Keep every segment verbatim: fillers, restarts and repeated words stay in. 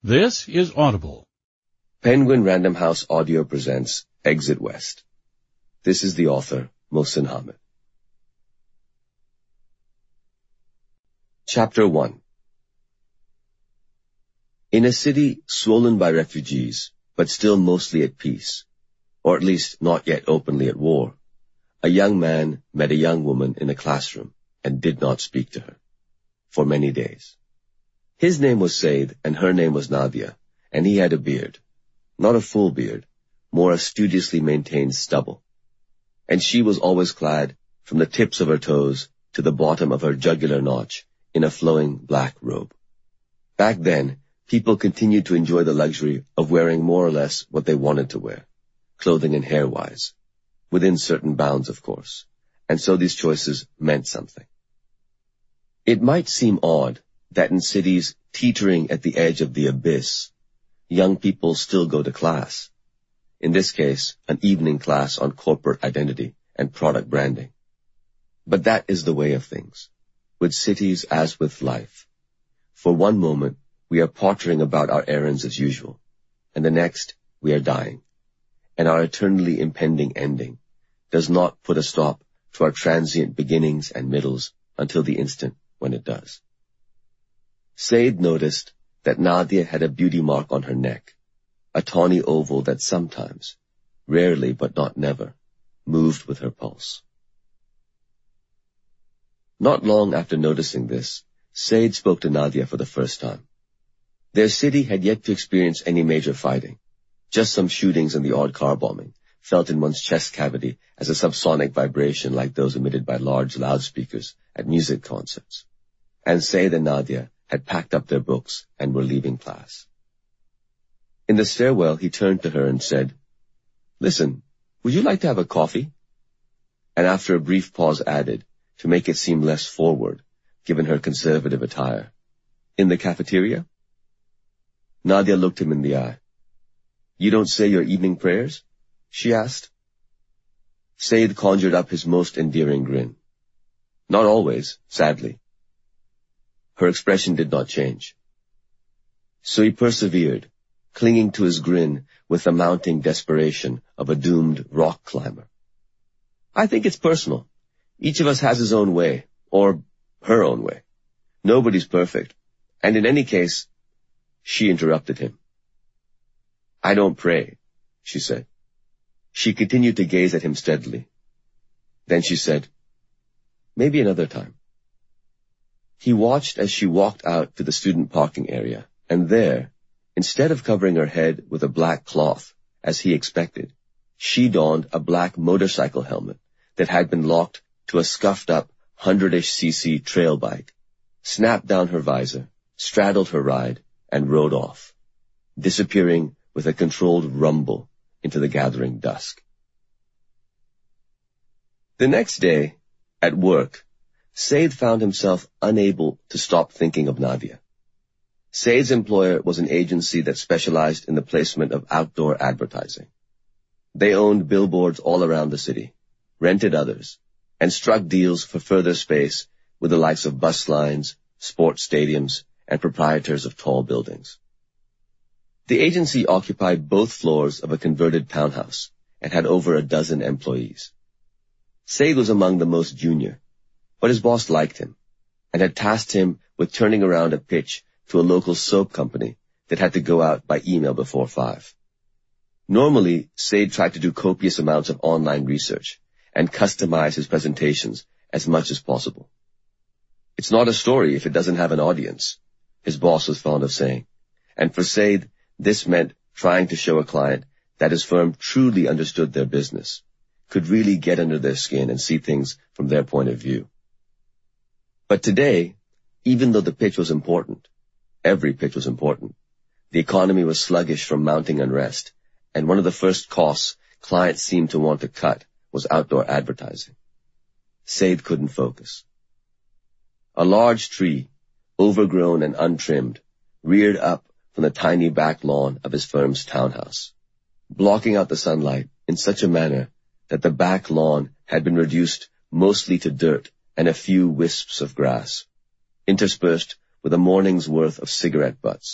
This is Audible. Penguin Random House Audio presents Exit West. This is the author, Mohsin Hamid. Chapter one. In a city swollen by refugees, but still mostly at peace, or at least not yet openly at war, a young man met a young woman in a classroom and did not speak to her for many days. His name was Said and her name was Nadia, and he had a beard, not a full beard, more a studiously maintained stubble. And she was always clad from the tips of her toes to the bottom of her jugular notch in a flowing black robe. Back then, people continued to enjoy the luxury of wearing more or less what they wanted to wear, clothing and hair-wise, within certain bounds, of course, and so these choices meant something. It might seem odd that in cities teetering at the edge of the abyss, young people still go to class. In this case, an evening class on corporate identity and product branding. But that is the way of things, with cities as with life. For one moment, we are pottering about our errands as usual, and the next, we are dying. And our eternally impending ending does not put a stop to our transient beginnings and middles until the instant when it does. Said noticed that Nadia had a beauty mark on her neck, a tawny oval that sometimes, rarely but not never, moved with her pulse. Not long after noticing this, Said spoke to Nadia for the first time. Their city had yet to experience any major fighting, just some shootings and the odd car bombing, felt in one's chest cavity as a subsonic vibration like those emitted by large loudspeakers at music concerts. And Said and Nadia had packed up their books and were leaving class. In the stairwell, he turned to her and said, "Listen, would you like to have a coffee?" And after a brief pause added, to make it seem less forward, given her conservative attire, "In the cafeteria?" Nadia looked him in the eye. "You don't say your evening prayers?" she asked. Said conjured up his most endearing grin. "Not always, sadly." Her expression did not change. So he persevered, clinging to his grin with the mounting desperation of a doomed rock climber. "I think it's personal. Each of us has his own way, or her own way. Nobody's perfect. And in any case," she interrupted him. "I don't pray," she said. She continued to gaze at him steadily. Then she said, "Maybe another time." He watched as she walked out to the student parking area, and there, instead of covering her head with a black cloth, as he expected, she donned a black motorcycle helmet that had been locked to a scuffed-up hundred-ish cc trail bike, snapped down her visor, straddled her ride, and rode off, disappearing with a controlled rumble into the gathering dusk. The next day, at work, Said found himself unable to stop thinking of Nadia. Said's employer was an agency that specialized in the placement of outdoor advertising. They owned billboards all around the city, rented others, and struck deals for further space with the likes of bus lines, sports stadiums, and proprietors of tall buildings. The agency occupied both floors of a converted townhouse and had over a dozen employees. Said was among the most junior, but his boss liked him and had tasked him with turning around a pitch to a local soap company that had to go out by email before five. Normally, Said tried to do copious amounts of online research and customize his presentations as much as possible. "It's not a story if it doesn't have an audience," his boss was fond of saying, and for Said, this meant trying to show a client that his firm truly understood their business, could really get under their skin and see things from their point of view. But today, even though the pitch was important, every pitch was important, the economy was sluggish from mounting unrest, and one of the first costs clients seemed to want to cut was outdoor advertising. Said couldn't focus. A large tree, overgrown and untrimmed, reared up from the tiny back lawn of his firm's townhouse, blocking out the sunlight in such a manner that the back lawn had been reduced mostly to dirt and a few wisps of grass, interspersed with a morning's worth of cigarette butts,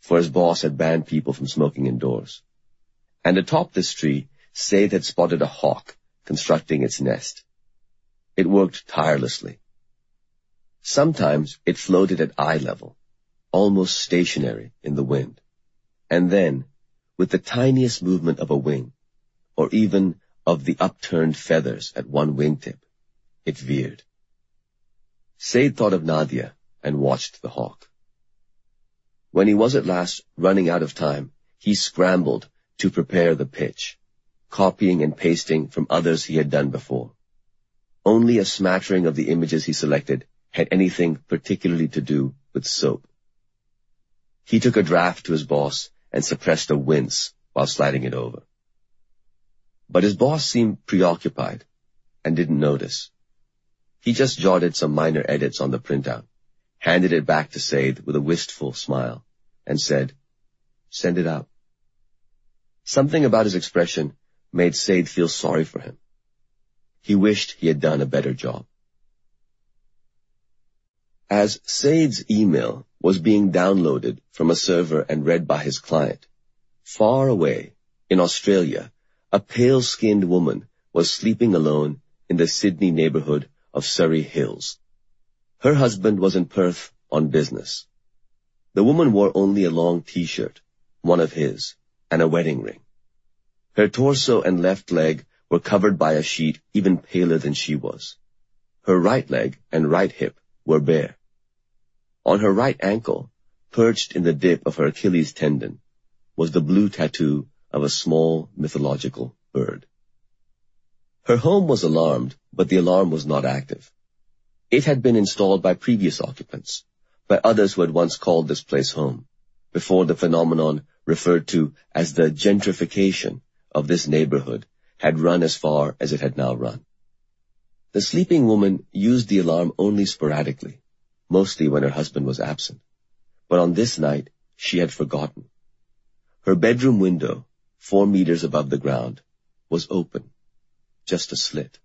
for his boss had banned people from smoking indoors. And atop this tree, Said had spotted a hawk constructing its nest. It worked tirelessly. Sometimes it floated at eye level, almost stationary in the wind. And then, with the tiniest movement of a wing, or even of the upturned feathers at one wingtip, it veered. Said thought of Nadia and watched the hawk. When he was at last running out of time, he scrambled to prepare the pitch, copying and pasting from others he had done before. Only a smattering of the images he selected had anything particularly to do with soap. He took a draft to his boss and suppressed a wince while sliding it over. But his boss seemed preoccupied and didn't notice. He just jotted some minor edits on the printout, handed it back to Said with a wistful smile, and said, "Send it out." Something about his expression made Said feel sorry for him. He wished he had done a better job. As Said's email was being downloaded from a server and read by his client, far away, in Australia, a pale-skinned woman was sleeping alone in the Sydney neighborhood of Surrey Hills. Her husband was in Perth on business. The woman wore only a long t-shirt, one of his, and a wedding ring. Her torso and left leg were covered by a sheet even paler than she was. Her right leg and right hip were bare. On her right ankle, perched in the dip of her Achilles tendon, was the blue tattoo of a small mythological bird. Her home was alarmed, but the alarm was not active. It had been installed by previous occupants, by others who had once called this place home, before the phenomenon referred to as the gentrification of this neighborhood had run as far as it had now run. The sleeping woman used the alarm only sporadically, mostly when her husband was absent, but on this night she had forgotten. Her bedroom window, four meters above the ground, was open, just a slit.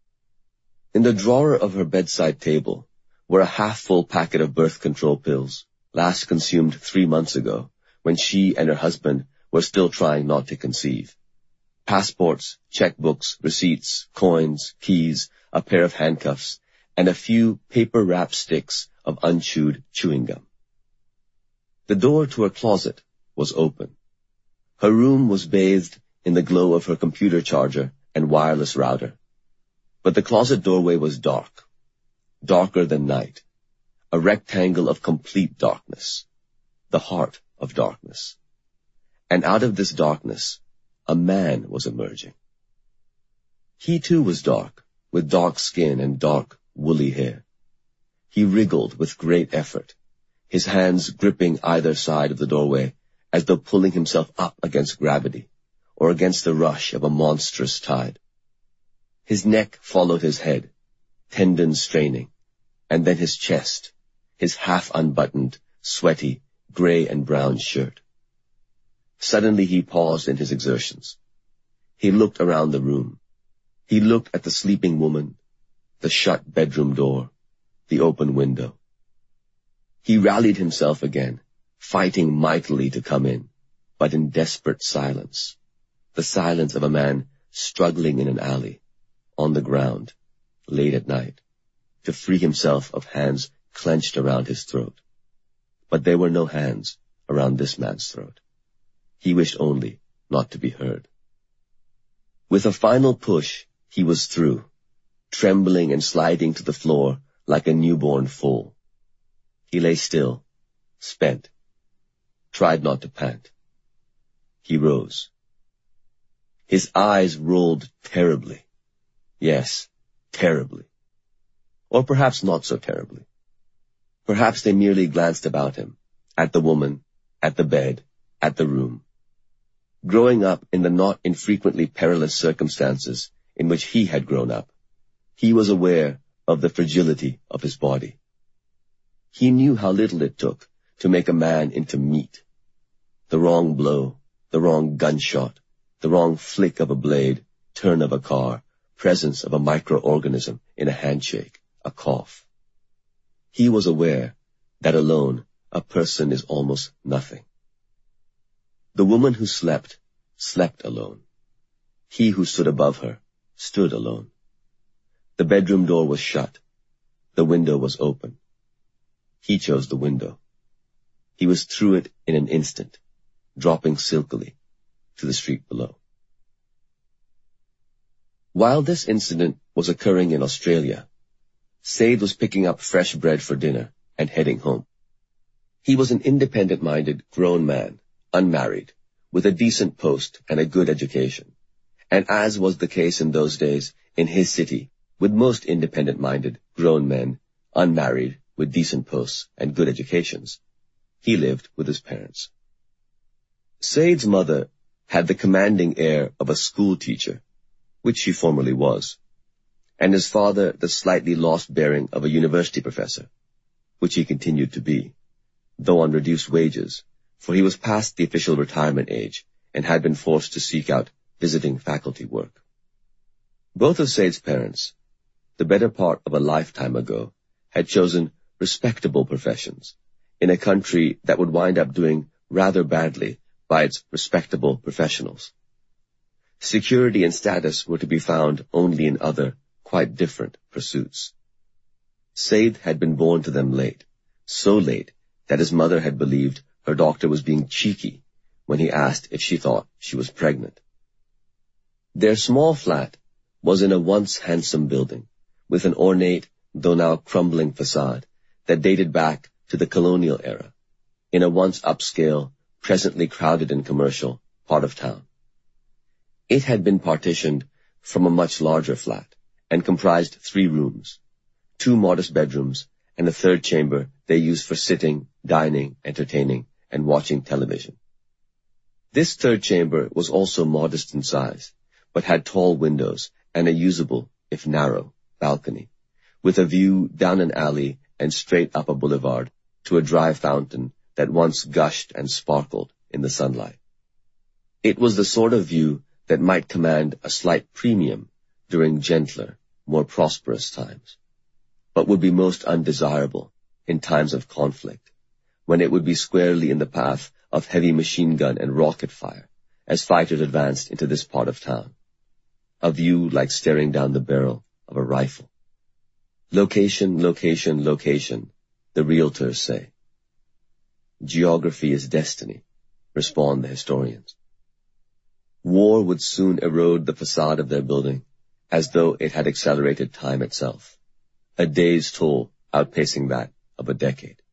In the drawer of her bedside table were a half-full packet of birth control pills, last consumed three months ago, when she and her husband were still trying not to conceive. Passports, checkbooks, receipts, coins, keys, a pair of handcuffs, and a few paper-wrapped sticks of unchewed chewing gum. The door to her closet was open. Her room was bathed in the glow of her computer charger and wireless router. But the closet doorway was dark, darker than night, a rectangle of complete darkness, the heart of darkness. And out of this darkness, a man was emerging. He too was dark, with dark skin and dark, woolly hair. He wriggled with great effort, his hands gripping either side of the doorway as though pulling himself up against gravity or against the rush of a monstrous tide. His neck followed his head, tendons straining, and then his chest, his half-unbuttoned, sweaty, gray and brown shirt. Suddenly he paused in his exertions. He looked around the room. He looked at the sleeping woman, the shut bedroom door, the open window. He rallied himself again, fighting mightily to come in, but in desperate silence, the silence of a man struggling in an alley, on the ground, late at night, to free himself of hands clenched around his throat. But there were no hands around this man's throat. He wished only not to be heard. With a final push, he was through, trembling and sliding to the floor like a newborn foal. He lay still, spent, tried not to pant. He rose. His eyes rolled terribly. Yes, terribly. Or perhaps not so terribly. Perhaps they merely glanced about him, at the woman, at the bed, at the room. Growing up in the not infrequently perilous circumstances in which he had grown up, he was aware of the fragility of his body. He knew how little it took to make a man into meat. The wrong blow, the wrong gunshot, the wrong flick of a blade, turn of a car, presence of a microorganism in a handshake, a cough. He was aware that alone a person is almost nothing. The woman who slept, slept alone. He who stood above her, stood alone. The bedroom door was shut. The window was open. He chose the window. He was through it in an instant, dropping silkily to the street below. While this incident was occurring in Australia, Said was picking up fresh bread for dinner and heading home. He was an independent-minded, grown man, unmarried, with a decent post and a good education. And as was the case in those days in his city, with most independent-minded, grown men, unmarried, with decent posts and good educations, he lived with his parents. Said's mother had the commanding air of a school teacher, which she formerly was, and his father the slightly lost bearing of a university professor, which he continued to be, though on reduced wages, for he was past the official retirement age and had been forced to seek out visiting faculty work. Both of Said's parents, the better part of a lifetime ago, had chosen respectable professions in a country that would wind up doing rather badly by its respectable professionals. Security and status were to be found only in other, quite different pursuits. Said had been born to them late, so late that his mother had believed her doctor was being cheeky when he asked if she thought she was pregnant. Their small flat was in a once handsome building, with an ornate, though now crumbling facade that dated back to the colonial era, in a once upscale, presently crowded and commercial part of town. It had been partitioned from a much larger flat and comprised three rooms, two modest bedrooms, and a third chamber they used for sitting, dining, entertaining, and watching television. This third chamber was also modest in size, but had tall windows and a usable, if narrow, balcony, with a view down an alley and straight up a boulevard to a dry fountain that once gushed and sparkled in the sunlight. It was the sort of view that might command a slight premium during gentler, more prosperous times, but would be most undesirable in times of conflict, when it would be squarely in the path of heavy machine gun and rocket fire as fighters advanced into this part of town. A view like staring down the barrel of a rifle. Location, location, location, the realtors say. Geography is destiny, respond the historians. War would soon erode the facade of their building, as though it had accelerated time itself, a day's toll outpacing that of a decade.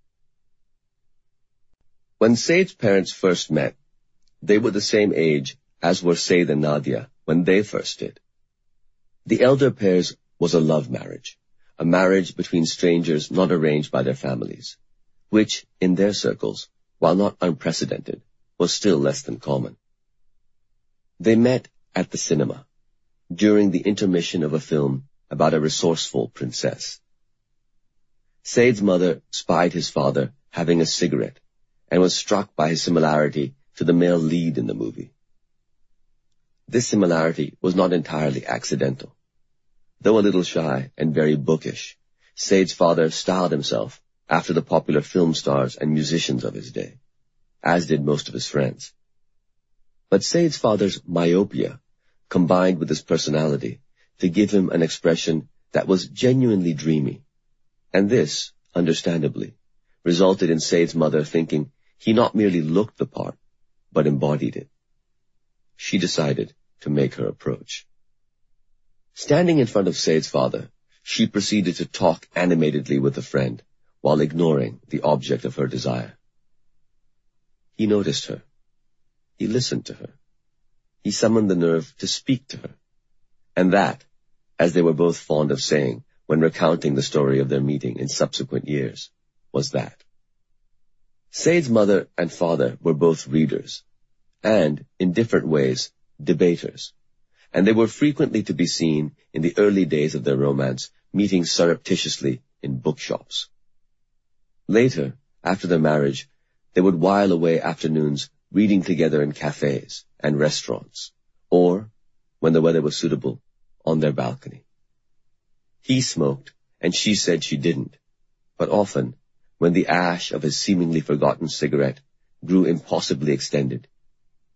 When Said's parents first met, they were the same age as were Said and Nadia when they first did. The elder pair's was a love marriage, a marriage between strangers not arranged by their families, which, in their circles, while not unprecedented, was still less than common. They met at the cinema, during the intermission of a film about a resourceful princess. Said's mother spied his father having a cigarette and was struck by his similarity to the male lead in the movie. This similarity was not entirely accidental. Though a little shy and very bookish, Said's father styled himself after the popular film stars and musicians of his day, as did most of his friends. But Said's father's myopia combined with his personality to give him an expression that was genuinely dreamy, and this, understandably, resulted in Said's mother thinking he not merely looked the part, but embodied it. She decided to make her approach. Standing in front of Said's father, she proceeded to talk animatedly with a friend, while ignoring the object of her desire. He noticed her. He listened to her. He summoned the nerve to speak to her. And that, as they were both fond of saying when recounting the story of their meeting in subsequent years, was that. Said's mother and father were both readers, and, in different ways, debaters, and they were frequently to be seen in the early days of their romance meeting surreptitiously in bookshops. Later, after their marriage, they would while away afternoons reading together in cafes and restaurants, or, when the weather was suitable, on their balcony. He smoked, and she said she didn't, but often, when the ash of his seemingly forgotten cigarette grew impossibly extended,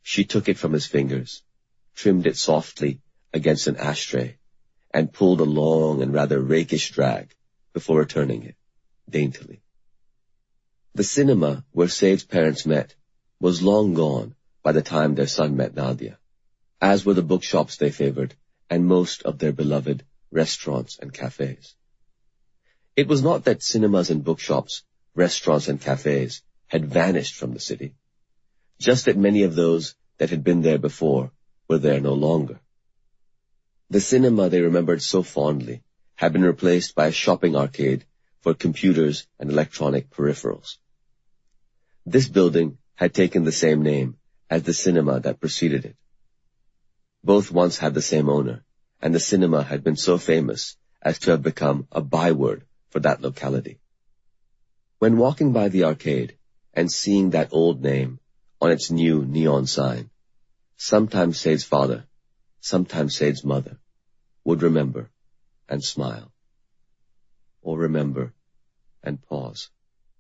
She took it from his fingers, trimmed it softly against an ashtray, and pulled a long and rather rakish drag before returning it, daintily. The cinema where Said's parents met was long gone by the time their son met Nadia, as were the bookshops they favored and most of their beloved restaurants and cafes. It was not that cinemas and bookshops, restaurants and cafes had vanished from the city, just that many of those that had been there before were there no longer. The cinema they remembered so fondly had been replaced by a shopping arcade for computers and electronic peripherals. This building had taken the same name as the cinema that preceded it. Both once had the same owner, and the cinema had been so famous as to have become a byword for that locality. When walking by the arcade and seeing that old name on its new neon sign, sometimes Said's father, sometimes Said's mother, would remember and smile, or remember and pause.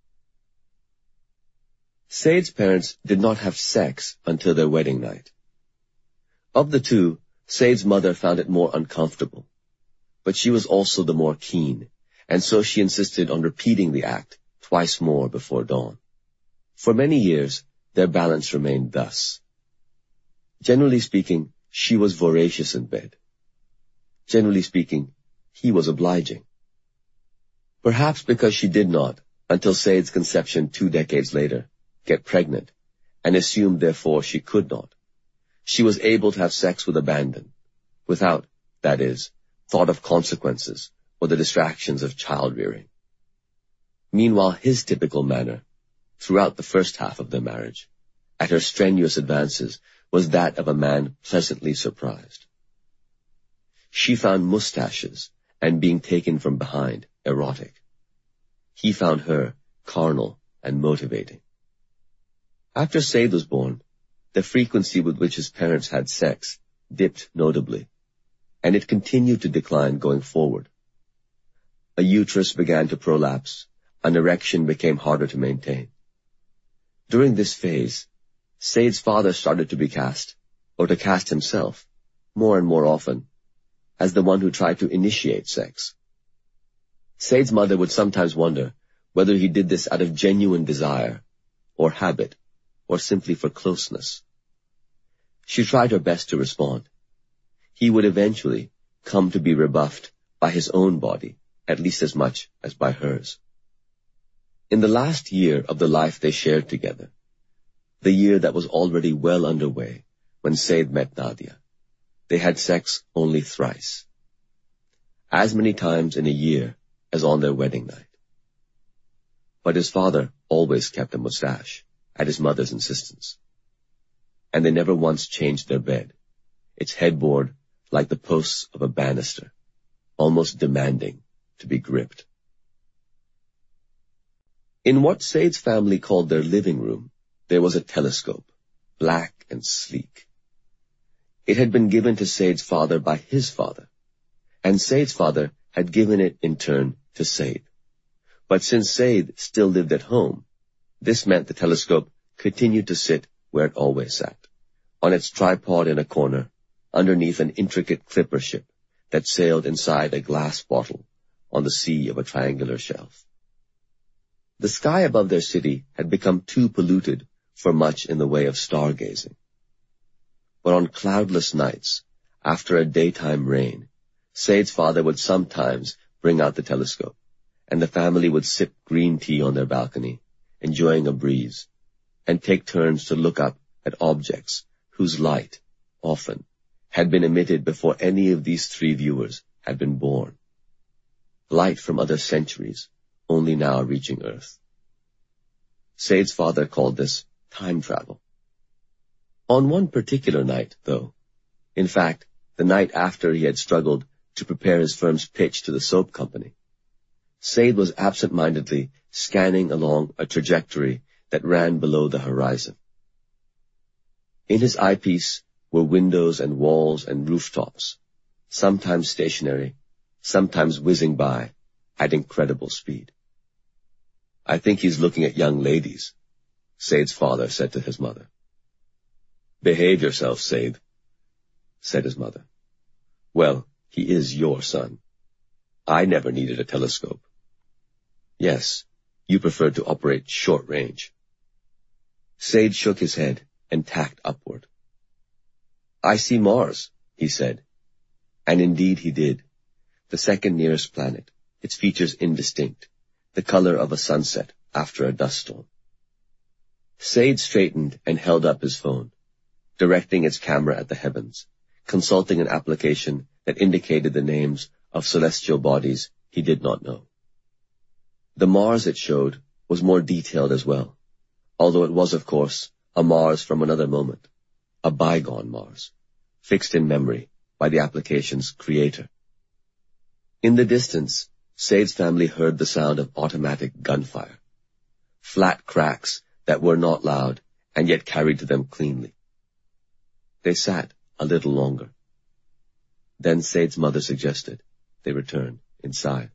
Said's parents did not have sex until their wedding night. Of the two, Said's mother found it more uncomfortable, but she was also the more keen, and so she insisted on repeating the act twice more before dawn. For many years, their balance remained thus. Generally speaking, she was voracious in bed. Generally speaking, he was obliging. Perhaps because she did not, until Said's conception two decades later, get pregnant, and assumed therefore she could not, she was able to have sex with abandon, without, that is, thought of consequences or the distractions of child-rearing. Meanwhile, his typical manner, throughout the first half of their marriage, at her strenuous advances, was that of a man pleasantly surprised. She found mustaches and being taken from behind erotic. He found her carnal and motivating. After Said was born, the frequency with which his parents had sex dipped notably, and it continued to decline going forward. A uterus began to prolapse, an erection became harder to maintain. During this phase, Said's father started to be cast, or to cast himself, more and more often, as the one who tried to initiate sex. Said's mother would sometimes wonder whether he did this out of genuine desire, or habit, or simply for closeness. She tried her best to respond. He would eventually come to be rebuffed by his own body, at least as much as by hers. In the last year of the life they shared together, the year that was already well underway when Said met Nadia, they had sex only thrice, as many times in a year as on their wedding night. But his father always kept a mustache, at his mother's insistence, and they never once changed their bed, its headboard like the posts of a banister, almost demanding to be gripped. In what Said's family called their living room, there was a telescope, black and sleek. It had been given to Said's father by his father, and Said's father had given it in turn to Said. But since Said still lived at home, this meant the telescope continued to sit where it always sat, on its tripod in a corner, underneath an intricate clipper ship that sailed inside a glass bottle on the sea of a triangular shelf. The sky above their city had become too polluted for much in the way of stargazing. But on cloudless nights, after a daytime rain, Said's father would sometimes bring out the telescope, and the family would sip green tea on their balcony, enjoying a breeze, and take turns to look up at objects whose light, often, had been emitted before any of these three viewers had been born. Light from other centuries, only now reaching Earth. Said's father called this time travel. On one particular night, though, in fact, the night after he had struggled to prepare his firm's pitch to the soap company, Said was absent-mindedly scanning along a trajectory that ran below the horizon. In his eyepiece were windows and walls and rooftops, sometimes stationary, sometimes whizzing by at incredible speed. "I think he's looking at young ladies," Said's father said to his mother. Behave yourself, Said, said his mother. Well, he is your son. I never needed a telescope. Yes, you preferred to operate short range. Said shook his head and tacked upward. I see Mars, he said. And indeed he did. The second nearest planet, its features indistinct, the color of a sunset after a dust storm. Said straightened and held up his phone, directing its camera at the heavens, consulting an application that indicated the names of celestial bodies he did not know. The Mars it showed was more detailed as well, although it was, of course, a Mars from another moment, a bygone Mars, fixed in memory by the application's creator. In the distance, Said's family heard the sound of automatic gunfire, flat cracks that were not loud and yet carried to them cleanly. They sat a little longer. Then Said's mother suggested they return inside.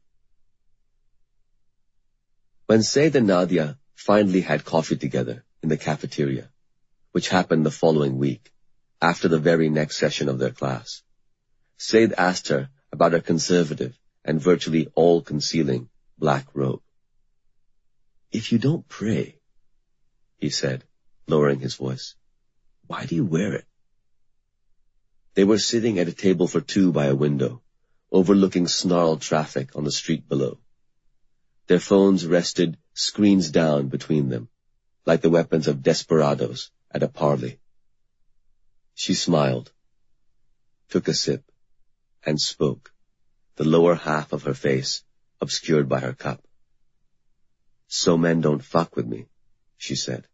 When Said and Nadia finally had coffee together in the cafeteria, which happened the following week, after the very next session of their class, Said asked her about her conservative and virtually all-concealing black robe. If you don't pray, he said, lowering his voice, why do you wear it? They were sitting at a table for two by a window, overlooking snarled traffic on the street below. Their phones rested screens down between them, like the weapons of desperados at a parley. She smiled, took a sip, and spoke, the lower half of her face obscured by her cup. So men don't fuck with me, she said.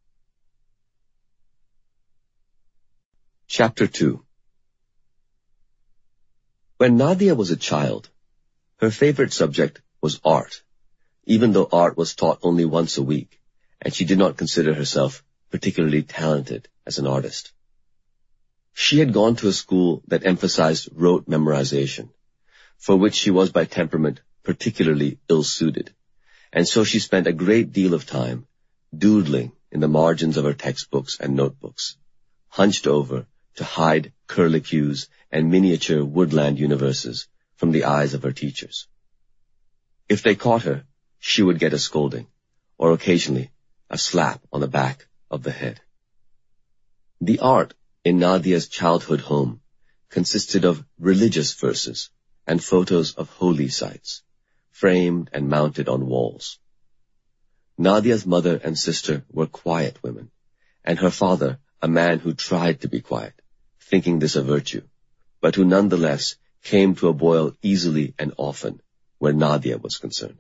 Chapter two. When Nadia was a child, her favorite subject was art, even though art was taught only once a week, and she did not consider herself particularly talented as an artist. She had gone to a school that emphasized rote memorization, for which she was by temperament particularly ill-suited, and so she spent a great deal of time doodling in the margins of her textbooks and notebooks, hunched over to hide curlicues and miniature woodland universes from the eyes of her teachers. If they caught her, she would get a scolding, or occasionally a slap on the back of the head. The art in Nadia's childhood home consisted of religious verses and photos of holy sites, framed and mounted on walls. Nadia's mother and sister were quiet women, and her father a man who tried to be quiet, thinking this a virtue, but who nonetheless came to a boil easily and often where Nadia was concerned.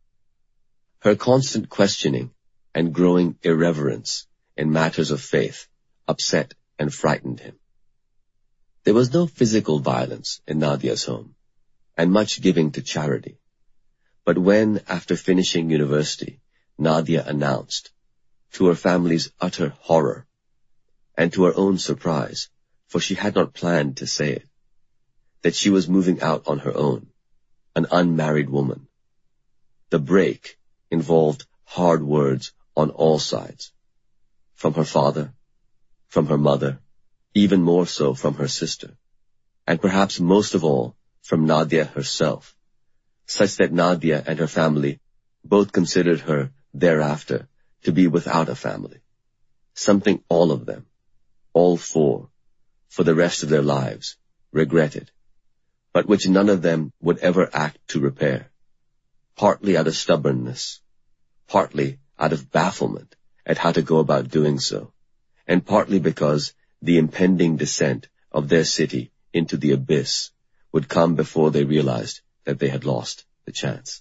Her constant questioning and growing irreverence in matters of faith upset and frightened him. There was no physical violence in Nadia's home, and much giving to charity. But when, after finishing university, Nadia announced, to her family's utter horror, and to her own surprise, for she had not planned to say it, that she was moving out on her own, an unmarried woman, the break involved hard words on all sides, from her father, from her mother, even more so from her sister, and perhaps most of all from Nadia herself, such that Nadia and her family both considered her thereafter to be without a family, something all of them, all four, for the rest of their lives, regretted, but which none of them would ever act to repair, partly out of stubbornness, partly out of bafflement at how to go about doing so, and partly because the impending descent of their city into the abyss would come before they realized that they had lost the chance.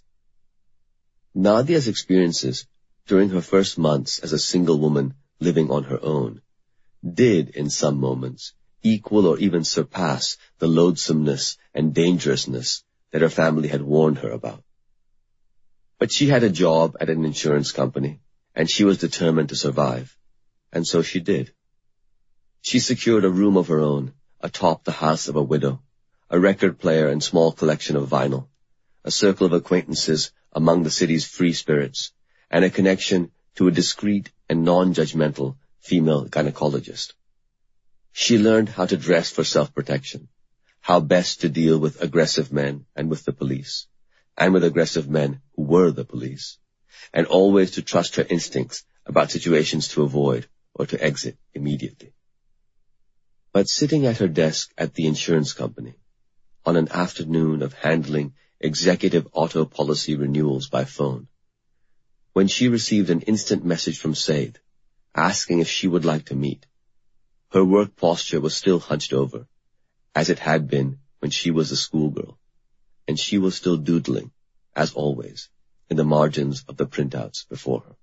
Nadia's experiences during her first months as a single woman living on her own did, in some moments, equal or even surpass the loathsomeness and dangerousness that her family had warned her about. But she had a job at an insurance company, and she was determined to survive, and so she did. She secured a room of her own atop the house of a widow, a record player and small collection of vinyl, a circle of acquaintances among the city's free spirits, and a connection to a discreet and non-judgmental female gynecologist. She learned how to dress for self-protection, how best to deal with aggressive men and with the police, and with aggressive men who were the police, and always to trust her instincts about situations to avoid or to exit immediately. But sitting at her desk at the insurance company, on an afternoon of handling executive auto policy renewals by phone, when she received an instant message from Said, asking if she would like to meet, her work posture was still hunched over, as it had been when she was a schoolgirl, and she was still doodling, as always, in the margins of the printouts before her.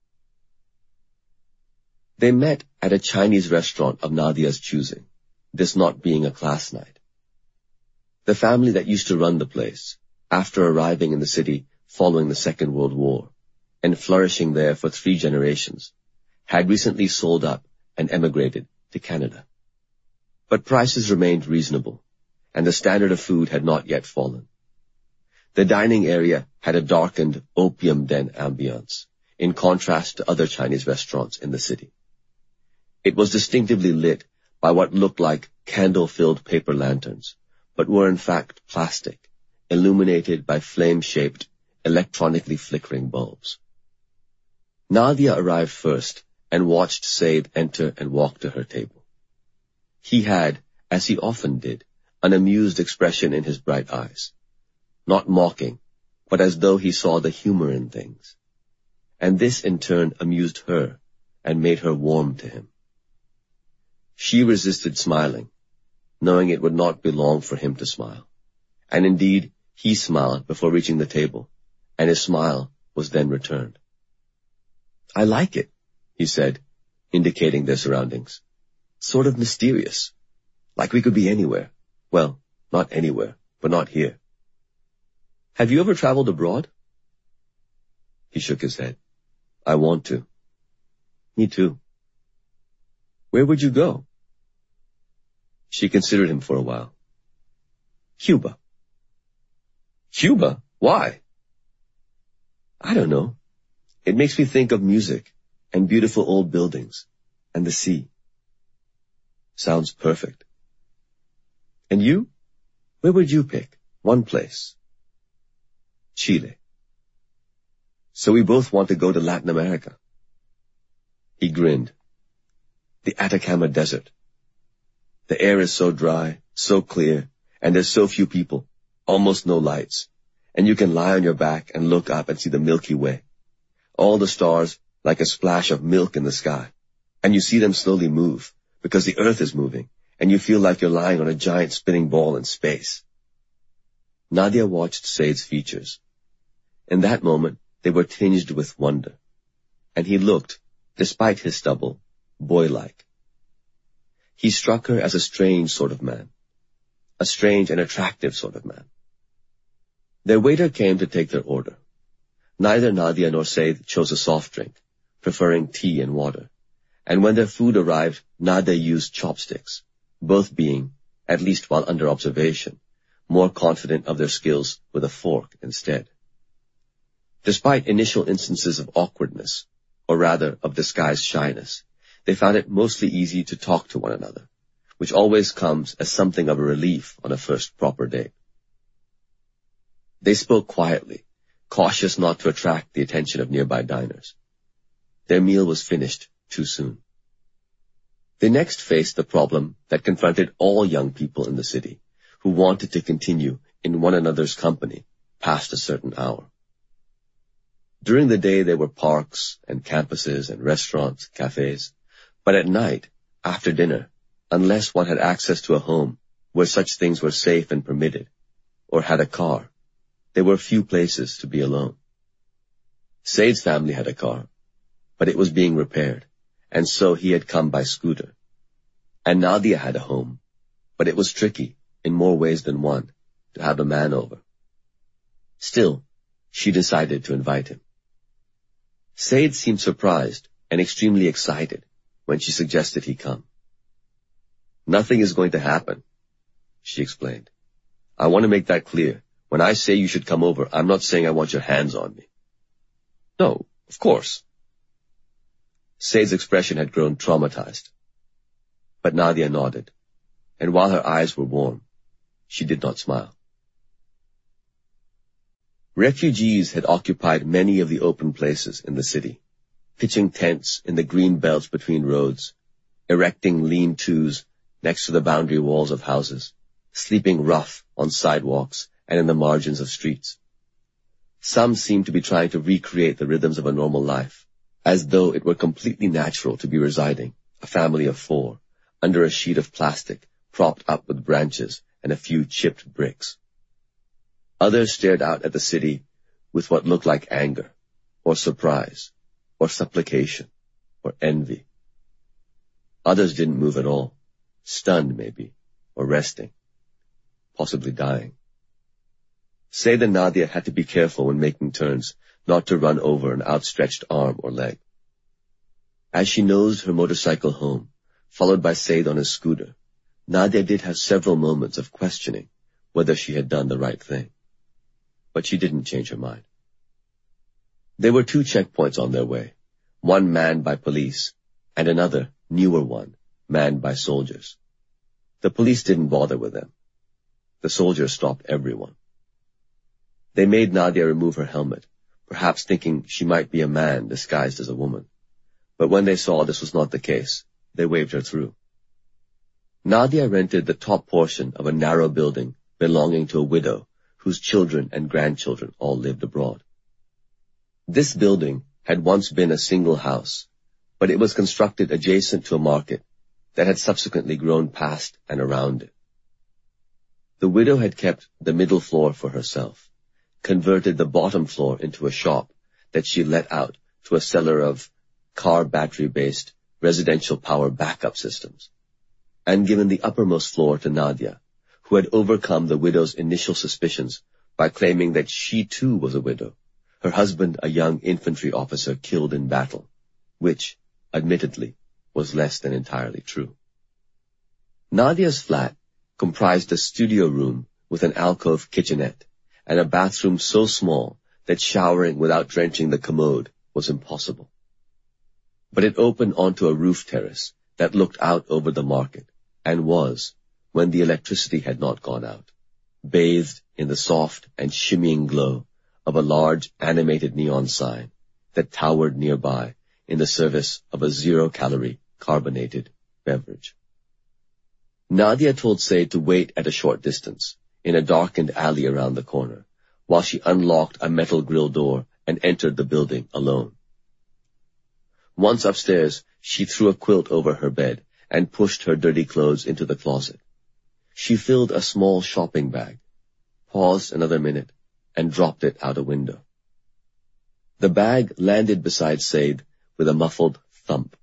They met at a Chinese restaurant of Nadia's choosing, this not being a class night. The family that used to run the place, after arriving in the city following the Second World War, and flourishing there for three generations, had recently sold up and emigrated to Canada. But prices remained reasonable, and the standard of food had not yet fallen. The dining area had a darkened opium den ambience, in contrast to other Chinese restaurants in the city. It was distinctively lit by what looked like candle-filled paper lanterns, but were in fact plastic, illuminated by flame-shaped, electronically flickering bulbs. Nadia arrived first and watched Said enter and walk to her table. He had, as he often did, an amused expression in his bright eyes, not mocking, but as though he saw the humor in things. And this in turn amused her and made her warm to him. She resisted smiling, knowing it would not be long for him to smile. And indeed, he smiled before reaching the table, and his smile was then returned. "I like it," he said, indicating their surroundings. "Sort of mysterious, like we could be anywhere. Well, not anywhere, but not here. Have you ever traveled abroad?" He shook his head. "I want to." "Me too." "Where would you go?" She considered him for a while. "Cuba." "Cuba? Why?" "I don't know. It makes me think of music and beautiful old buildings and the sea." "Sounds perfect." "And you? Where would you pick? One place." "Chile." "So we both want to go to Latin America." He grinned. "The Atacama Desert. The air is so dry, so clear, and there's so few people, almost no lights, and you can lie on your back and look up and see the Milky Way. All the stars like a splash of milk in the sky, and you see them slowly move, because the earth is moving, and you feel like you're lying on a giant spinning ball in space." Nadia watched Said's features. In that moment, they were tinged with wonder, and he looked, despite his stubble, boy-like. He struck her as a strange sort of man, a strange and attractive sort of man. Their waiter came to take their order. Neither Nadia nor Said chose a soft drink, preferring tea and water, and when their food arrived, Nadia used chopsticks, both being, at least while under observation, more confident of their skills with a fork instead. Despite initial instances of awkwardness, or rather of disguised shyness, they found it mostly easy to talk to one another, which always comes as something of a relief on a first proper date. They spoke quietly, cautious not to attract the attention of nearby diners. Their meal was finished too soon. They next faced the problem that confronted all young people in the city who wanted to continue in one another's company past a certain hour. During the day there were parks and campuses and restaurants, cafes, but at night, after dinner, unless one had access to a home where such things were safe and permitted, or had a car, there were few places to be alone. Said's family had a car, but it was being repaired, and so he had come by scooter. And Nadia had a home, but it was tricky, in more ways than one, to have a man over. Still, she decided to invite him. Said seemed surprised and extremely excited when she suggested he come. "Nothing is going to happen," she explained. "I want to make that clear. When I say you should come over, I'm not saying I want your hands on me." "No, of course." Said's expression had grown traumatized. but Nadia nodded, and while her eyes were warm, she did not smile. Refugees had occupied many of the open places in the city, pitching tents in the green belts between roads, erecting lean-tos next to the boundary walls of houses, sleeping rough on sidewalks and in the margins of streets. Some seemed to be trying to recreate the rhythms of a normal life, as though it were completely natural to be residing, a family of four, under a sheet of plastic propped up with branches and a few chipped bricks. Others stared out at the city with what looked like anger, or surprise, or supplication, or envy. Others didn't move at all, stunned maybe, or resting, possibly dying. Said and Nadia had to be careful when making turns, not to run over an outstretched arm or leg. As she nosed her motorcycle home, followed by Said on his scooter, Nadia did have several moments of questioning whether she had done the right thing. But she didn't change her mind. There were two checkpoints on their way, one manned by police, and another, newer one, manned by soldiers. The police didn't bother with them. The soldiers stopped everyone. They made Nadia remove her helmet, perhaps thinking she might be a man disguised as a woman. But when they saw this was not the case, they waved her through. Nadia rented the top portion of a narrow building belonging to a widow whose children and grandchildren all lived abroad. This building had once been a single house, but it was constructed adjacent to a market that had subsequently grown past and around it. The widow had kept the middle floor for herself, converted the bottom floor into a shop that she let out to a seller of car battery-based residential power backup systems, and given the uppermost floor to Nadia, who had overcome the widow's initial suspicions by claiming that she too was a widow, her husband a young infantry officer killed in battle, which, admittedly, was less than entirely true. Nadia's flat comprised a studio room with an alcove kitchenette and a bathroom so small that showering without drenching the commode was impossible. But it opened onto a roof terrace that looked out over the market and was, when the electricity had not gone out, bathed in the soft and shimmying glow of a large animated neon sign that towered nearby in the service of a zero-calorie carbonated beverage. Nadia told Said to wait at a short distance, in a darkened alley around the corner, while she unlocked a metal grill door and entered the building alone. Once upstairs, she threw a quilt over her bed and pushed her dirty clothes into the closet. She filled a small shopping bag, paused another minute, and dropped it out a window. The bag landed beside Said with a muffled thump.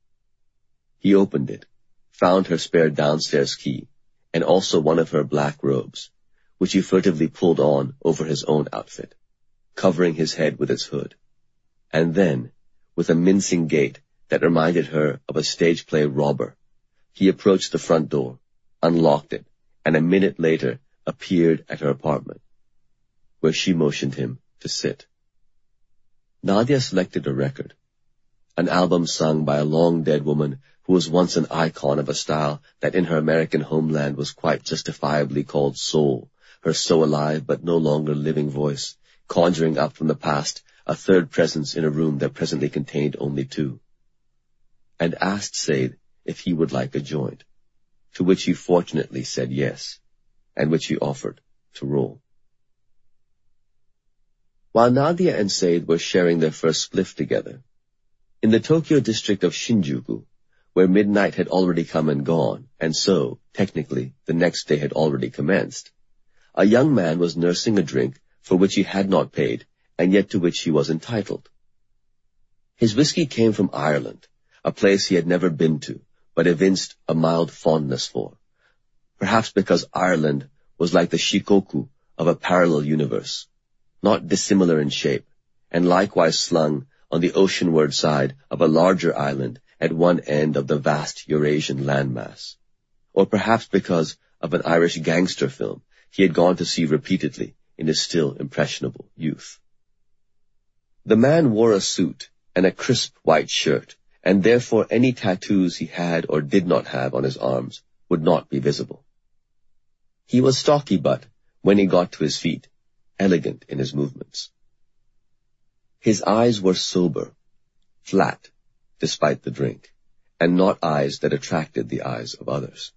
He opened it, found her spare downstairs key, and also one of her black robes, which he furtively pulled on over his own outfit, covering his head with its hood. And then, with a mincing gait that reminded her of a stage play robber, he approached the front door, unlocked it, and a minute later appeared at her apartment, where she motioned him to sit. Nadia selected a record, an album sung by a long-dead woman who was once an icon of a style that in her American homeland was quite justifiably called soul, her so alive but no longer living voice, conjuring up from the past a third presence in a room that presently contained only two, and asked Said if he would like a joint, to which he fortunately said yes, and which he offered to roll. While Nadia and Said were sharing their first spliff together, in the Tokyo district of Shinjuku, where midnight had already come and gone, and so, technically, the next day had already commenced, a young man was nursing a drink for which he had not paid, and yet to which he was entitled. His whiskey came from Ireland, a place he had never been to, but evinced a mild fondness for, perhaps because Ireland was like the Shikoku of a parallel universe, not dissimilar in shape, and likewise slung on the oceanward side of a larger island at one end of the vast Eurasian landmass, or perhaps because of an Irish gangster film he had gone to see repeatedly in his still impressionable youth. The man wore a suit and a crisp white shirt, and therefore any tattoos he had or did not have on his arms would not be visible. He was stocky but, when he got to his feet, elegant in his movements. His eyes were sober, flat, despite the drink, and not eyes that attracted the eyes of others.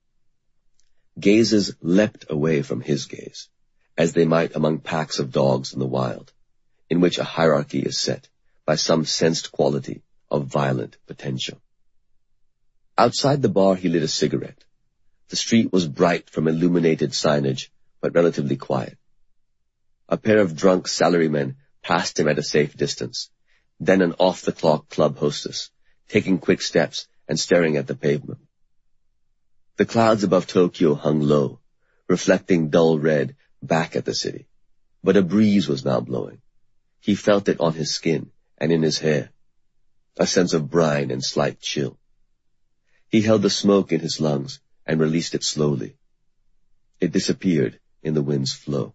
Gazes leapt away from his gaze, as they might among packs of dogs in the wild, in which a hierarchy is set by some sensed quality of violent potential. Outside the bar he lit a cigarette. The street was bright from illuminated signage, but relatively quiet. A pair of drunk salarymen passed him at a safe distance, then an off-the-clock club hostess, taking quick steps and staring at the pavement. The clouds above Tokyo hung low, reflecting dull red back at the city, but a breeze was now blowing. He felt it on his skin and in his hair, a sense of brine and slight chill. He held the smoke in his lungs and released it slowly. It disappeared in the wind's flow.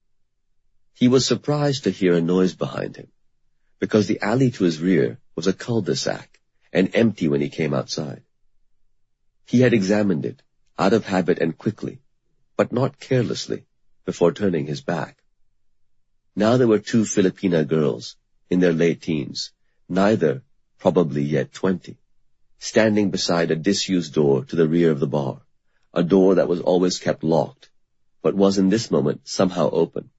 He was surprised to hear a noise behind him, because the alley to his rear was a cul-de-sac and empty when he came outside. He had examined it, out of habit and quickly, but not carelessly, before turning his back. Now there were two Filipina girls, in their late teens, neither probably yet twenty, standing beside a disused door to the rear of the bar, a door that was always kept locked, but was in this moment somehow open.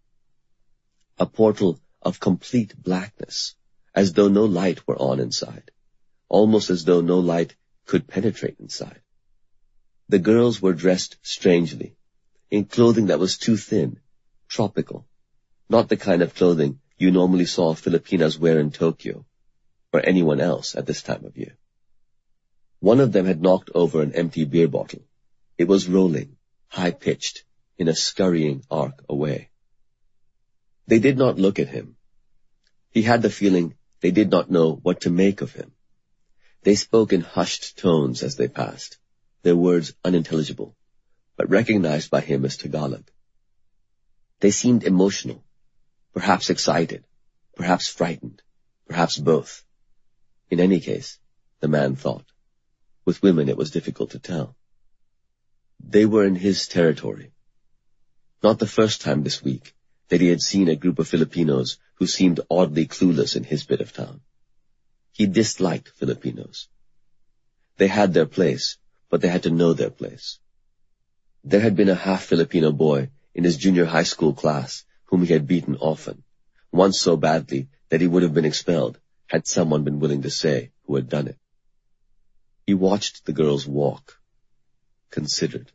A portal of complete blackness, as though no light were on inside, almost as though no light could penetrate inside. The girls were dressed strangely, in clothing that was too thin, tropical, not the kind of clothing you normally saw Filipinas wear in Tokyo, or anyone else at this time of year. One of them had knocked over an empty beer bottle. It was rolling, high-pitched, in a scurrying arc away. They did not look at him. He had the feeling they did not know what to make of him. They spoke in hushed tones as they passed, their words unintelligible, but recognized by him as Tagalog. They seemed emotional, perhaps excited, perhaps frightened, perhaps both. In any case, the man thought. With women it was difficult to tell. They were in his territory. Not the first time this week that he had seen a group of Filipinos who seemed oddly clueless in his bit of town. He disliked Filipinos. They had their place, but they had to know their place. There had been a half-Filipino boy in his junior high school class whom he had beaten often, once so badly that he would have been expelled had someone been willing to say who had done it. He watched the girls walk, considered,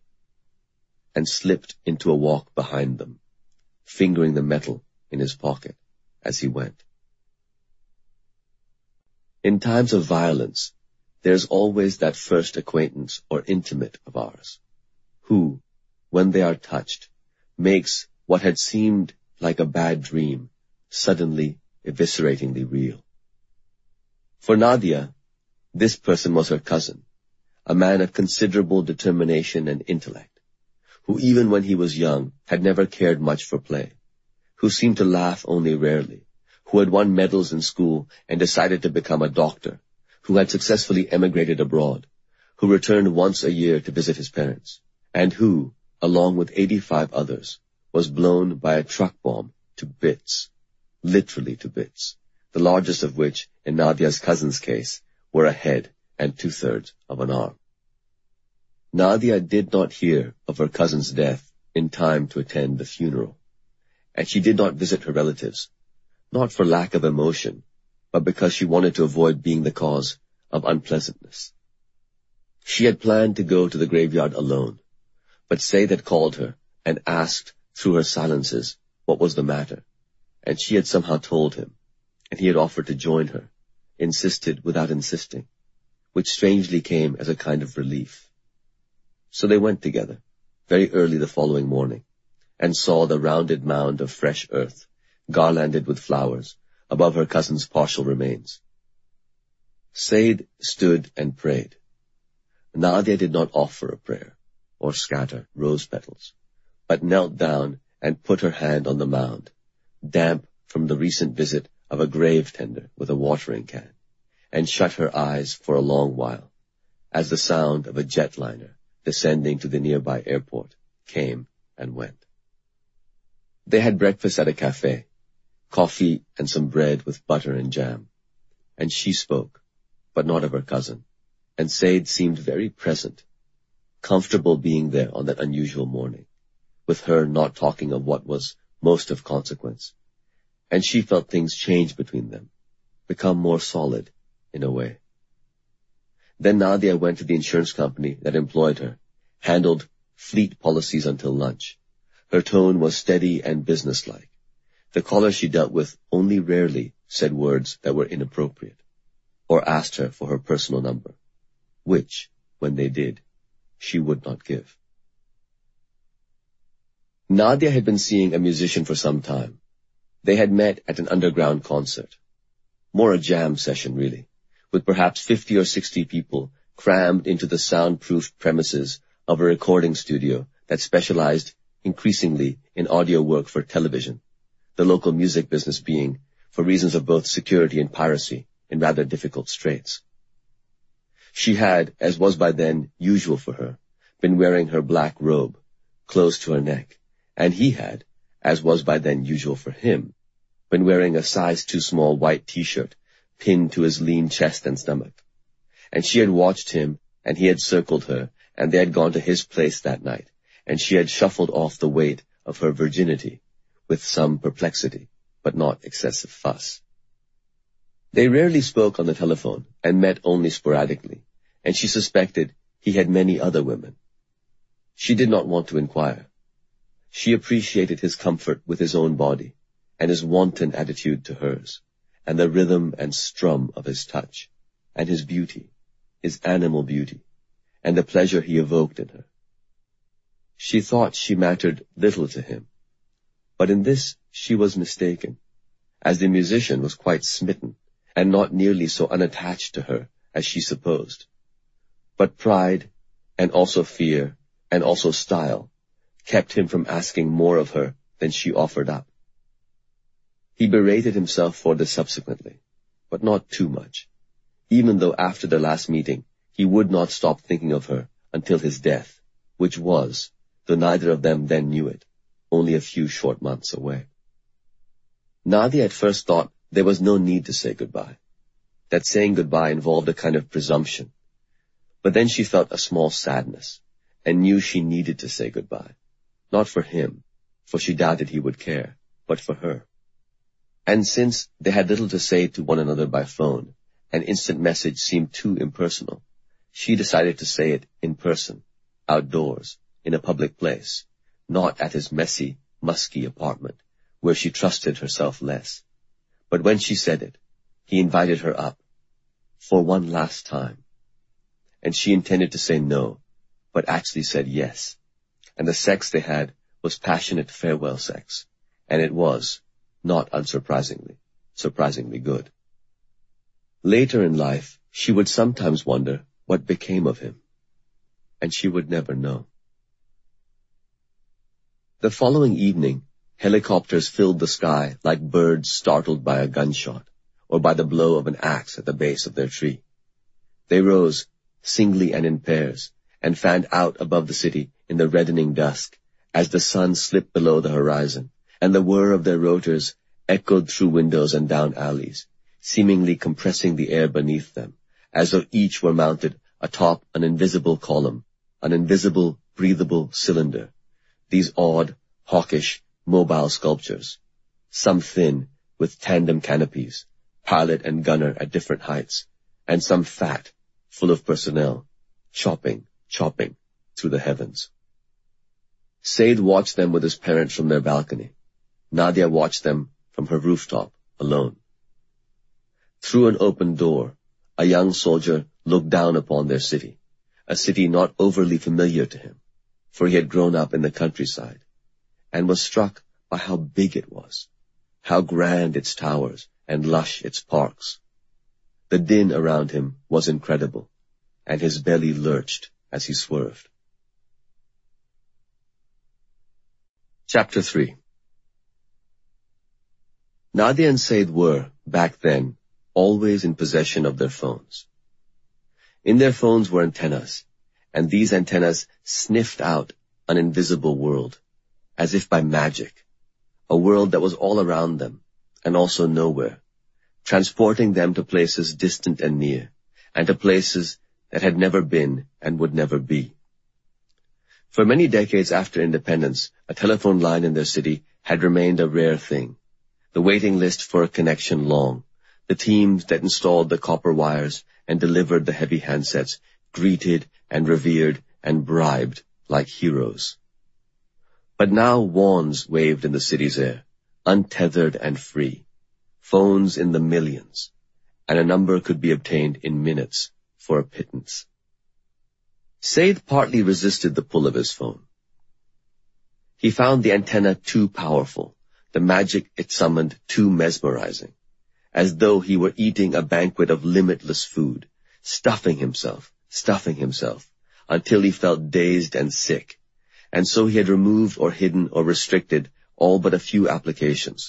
and slipped into a walk behind them, fingering the metal in his pocket as he went. In times of violence, there's always that first acquaintance or intimate of ours, who, when they are touched, makes what had seemed like a bad dream suddenly evisceratingly real. For Nadia, this person was her cousin, a man of considerable determination and intellect, who even when he was young had never cared much for play, who seemed to laugh only rarely, who had won medals in school and decided to become a doctor, who had successfully emigrated abroad, who returned once a year to visit his parents, and who, along with eighty-five others, was blown by a truck bomb to bits, literally to bits, the largest of which, in Nadia's cousin's case, were a head and two-thirds of an arm. Nadia did not hear of her cousin's death in time to attend the funeral, and she did not visit her relatives, not for lack of emotion, but because she wanted to avoid being the cause of unpleasantness. She had planned to go to the graveyard alone, but Said had called her and asked through her silences what was the matter, and she had somehow told him, and he had offered to join her, insisted without insisting, which strangely came as a kind of relief. So they went together, very early the following morning, and saw the rounded mound of fresh earth, garlanded with flowers, above her cousin's partial remains. Said stood and prayed. Nadia did not offer a prayer, or scatter rose petals, but knelt down and put her hand on the mound, damp from the recent visit of a grave tender with a watering can, and shut her eyes for a long while, as the sound of a jetliner descending to the nearby airport came and went. They had breakfast at a cafe, coffee and some bread with butter and jam, and she spoke, but not of her cousin, and Said seemed very present, comfortable being there on that unusual morning, with her not talking of what was most of consequence, and she felt things change between them, become more solid in a way. Then Nadia went to the insurance company that employed her, handled fleet policies until lunch. Her tone was steady and businesslike. The caller she dealt with only rarely said words that were inappropriate, or asked her for her personal number, which, when they did, she would not give. Nadia had been seeing a musician for some time. They had met at an underground concert. More a jam session, really, with perhaps fifty or sixty people crammed into the soundproofed premises of a recording studio that specialized increasingly in audio work for television, the local music business being, for reasons of both security and piracy, in rather difficult straits. She had, as was by then usual for her, been wearing her black robe, close to her neck, and he had, as was by then usual for him, been wearing a size too small white t-shirt pinned to his lean chest and stomach. And she had watched him, and he had circled her, and they had gone to his place that night, and she had shuffled off the weight of her virginity with some perplexity, but not excessive fuss. They rarely spoke on the telephone and met only sporadically, and she suspected he had many other women. She did not want to inquire. She appreciated his comfort with his own body, and his wanton attitude to hers, and the rhythm and strum of his touch, and his beauty, his animal beauty, and the pleasure he evoked in her. She thought she mattered little to him, but in this she was mistaken, as the musician was quite smitten, and not nearly so unattached to her as she supposed. But pride, and also fear, and also style, kept him from asking more of her than she offered up. He berated himself for this subsequently, but not too much, even though after their last meeting he would not stop thinking of her until his death, which was, though neither of them then knew it, only a few short months away. Nadia at first thought there was no need to say goodbye, that saying goodbye involved a kind of presumption. But then she felt a small sadness, and knew she needed to say goodbye, not for him, for she doubted he would care, but for her. And since they had little to say to one another by phone, an instant message seemed too impersonal, she decided to say it in person, outdoors, in a public place, not at his messy, musky apartment, where she trusted herself less. But when she said it, he invited her up, for one last time. And she intended to say no, but actually said yes. And the sex they had was passionate farewell sex, and it was, not unsurprisingly, surprisingly good. Later in life, she would sometimes wonder what became of him, and she would never know. The following evening, helicopters filled the sky like birds startled by a gunshot, or by the blow of an axe at the base of their tree. They rose, singly and in pairs, and fanned out above the city in the reddening dusk, as the sun slipped below the horizon, and the whir of their rotors echoed through windows and down alleys, seemingly compressing the air beneath them, as though each were mounted atop an invisible column, an invisible, breathable cylinder, these odd, hawkish, mobile sculptures, some thin, with tandem canopies, pilot and gunner at different heights, and some fat, full of personnel, chopping, chopping through the heavens. Said watched them with his parents from their balcony. Nadia watched them from her rooftop, alone. Through an open door, a young soldier looked down upon their city, a city not overly familiar to him, for he had grown up in the countryside, and was struck by how big it was, how grand its towers and lush its parks. The din around him was incredible, and his belly lurched as he swerved. Chapter three. Nadia and Said were, back then, always in possession of their phones. In their phones were antennas, and these antennas sniffed out an invisible world, as if by magic, a world that was all around them and also nowhere, transporting them to places distant and near, and to places that had never been and would never be. For many decades after independence, a telephone line in their city had remained a rare thing, the waiting list for a connection long, the teams that installed the copper wires and delivered the heavy handsets, greeted and revered and bribed like heroes. But now wands waved in the city's air, untethered and free, phones in the millions, and a number could be obtained in minutes for a pittance. Said partly resisted the pull of his phone. He found the antenna too powerful, the magic it summoned too mesmerizing, as though he were eating a banquet of limitless food, stuffing himself, stuffing himself, until he felt dazed and sick, and so he had removed or hidden or restricted all but a few applications.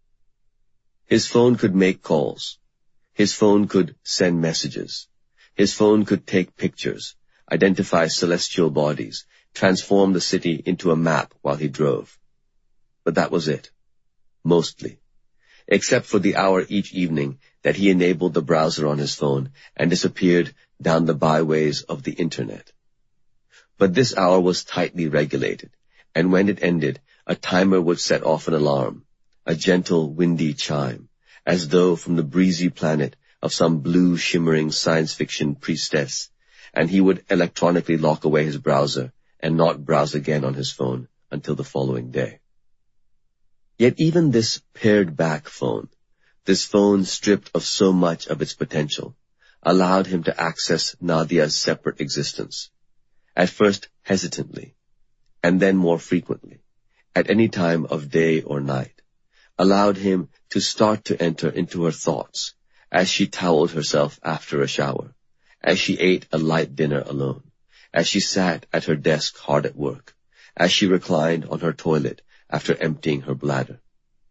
His phone could make calls. His phone could send messages. His phone could take pictures, identify celestial bodies, transform the city into a map while he drove. But that was it. Mostly. Except for the hour each evening that he enabled the browser on his phone and disappeared down the byways of the internet. But this hour was tightly regulated, and when it ended, a timer would set off an alarm, a gentle, windy chime, as though from the breezy planet of some blue, shimmering science fiction priestess, and he would electronically lock away his browser and not browse again on his phone until the following day. Yet even this pared-back phone, this phone stripped of so much of its potential, allowed him to access Nadia's separate existence, at first hesitantly, and then more frequently, at any time of day or night, allowed him to start to enter into her thoughts as she toweled herself after a shower, as she ate a light dinner alone, as she sat at her desk hard at work, as she reclined on her toilet after emptying her bladder.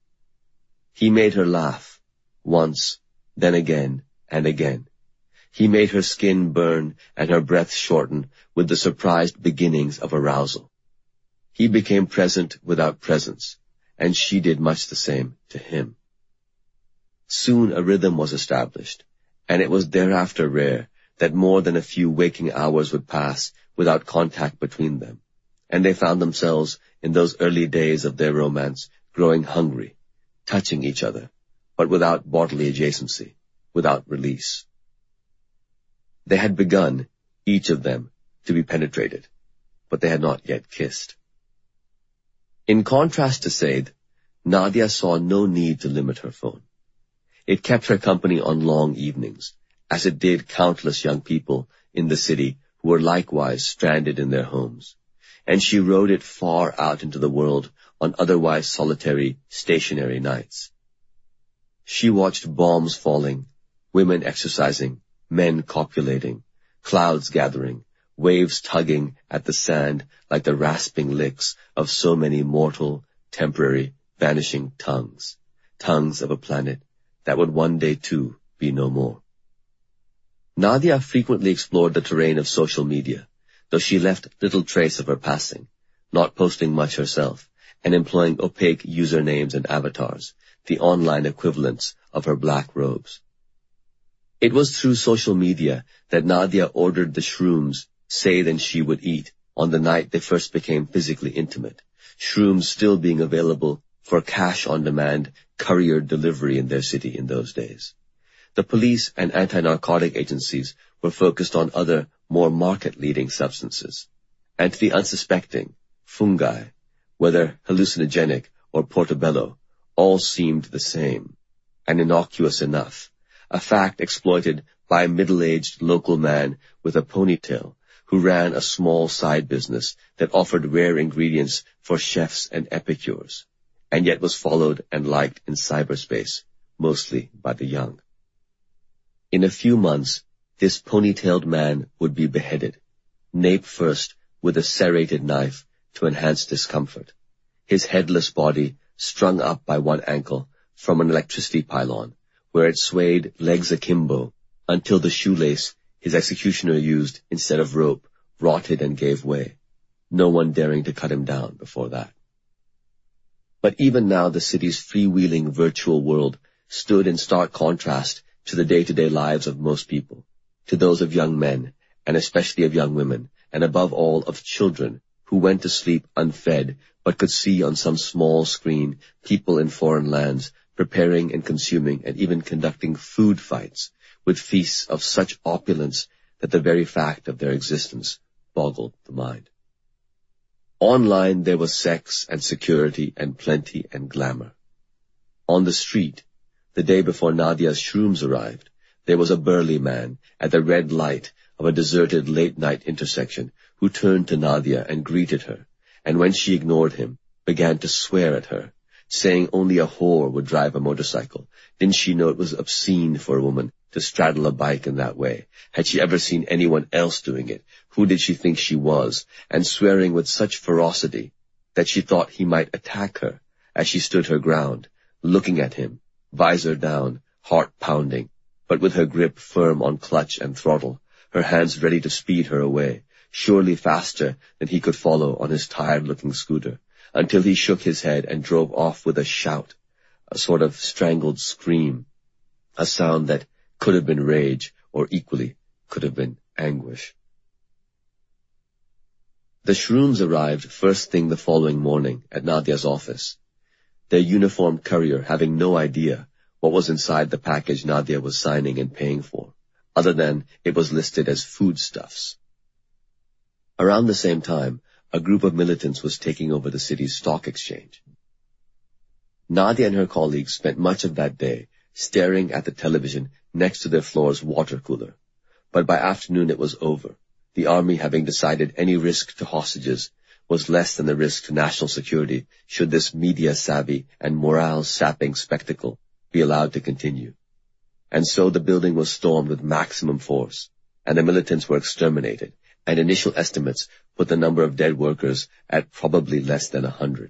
He made her laugh, once, then again, and again. He made her skin burn and her breath shorten with the surprised beginnings of arousal. He became present without presence, and she did much the same to him. Soon a rhythm was established, and it was thereafter rare that more than a few waking hours would pass without contact between them, and they found themselves in those early days of their romance growing hungry, touching each other, but without bodily adjacency, without release. They had begun, each of them, to be penetrated, but they had not yet kissed. In contrast to Said, Nadia saw no need to limit her phone. It kept her company on long evenings, as it did countless young people in the city who were likewise stranded in their homes, and she rode it far out into the world on otherwise solitary, stationary nights. She watched bombs falling, women exercising, men copulating, clouds gathering, waves tugging at the sand like the rasping licks of so many mortal, temporary, vanishing tongues, tongues of a planet that would one day too be no more. Nadia frequently explored the terrain of social media, though she left little trace of her passing, not posting much herself, and employing opaque usernames and avatars, the online equivalents of her black robes. It was through social media that Nadia ordered the shrooms Said and she would eat on the night they first became physically intimate, shrooms still being available for cash-on-demand courier delivery in their city in those days. The police and anti-narcotic agencies were focused on other, more market-leading substances, and to the unsuspecting, fungi, whether hallucinogenic or portobello, all seemed the same, and innocuous enough, a fact exploited by a middle-aged local man with a ponytail who ran a small side business that offered rare ingredients for chefs and epicures, and yet was followed and liked in cyberspace, mostly by the young. In a few months, this ponytailed man would be beheaded, nape first with a serrated knife to enhance discomfort, his headless body strung up by one ankle from an electricity pylon, where it swayed legs akimbo until the shoelace his executioner used instead of rope rotted and gave way, no one daring to cut him down before that. But even now the city's freewheeling virtual world stood in stark contrast to the day-to-day lives of most people, to those of young men, and especially of young women, and above all of children who went to sleep unfed but could see on some small screen people in foreign lands preparing and consuming and even conducting food fights with feasts of such opulence that the very fact of their existence boggled the mind. Online there was sex and security and plenty and glamour. On the street, the day before Nadia's shrooms arrived, there was a burly man at the red light of a deserted late-night intersection who turned to Nadia and greeted her, and when she ignored him, began to swear at her, saying only a whore would drive a motorcycle. Didn't she know it was obscene for a woman to straddle a bike in that way? Had she ever seen anyone else doing it? Who did she think she was? And swearing with such ferocity that she thought he might attack her as she stood her ground, looking at him, visor down, heart pounding, but with her grip firm on clutch and throttle, her hands ready to speed her away, surely faster than he could follow on his tired-looking scooter, until he shook his head and drove off with a shout, a sort of strangled scream, a sound that could have been rage or equally could have been anguish. The shrooms arrived first thing the following morning at Nadia's office, their uniformed courier having no idea what was inside the package Nadia was signing and paying for, other than it was listed as foodstuffs. Around the same time, a group of militants was taking over the city's stock exchange. Nadia and her colleagues spent much of that day staring at the television next to their floor's water cooler, but by afternoon it was over, the army having decided any risk to hostages was less than the risk to national security should this media-savvy and morale-sapping spectacle be allowed to continue. And so the building was stormed with maximum force, and the militants were exterminated, and initial estimates put the number of dead workers at probably less than a hundred.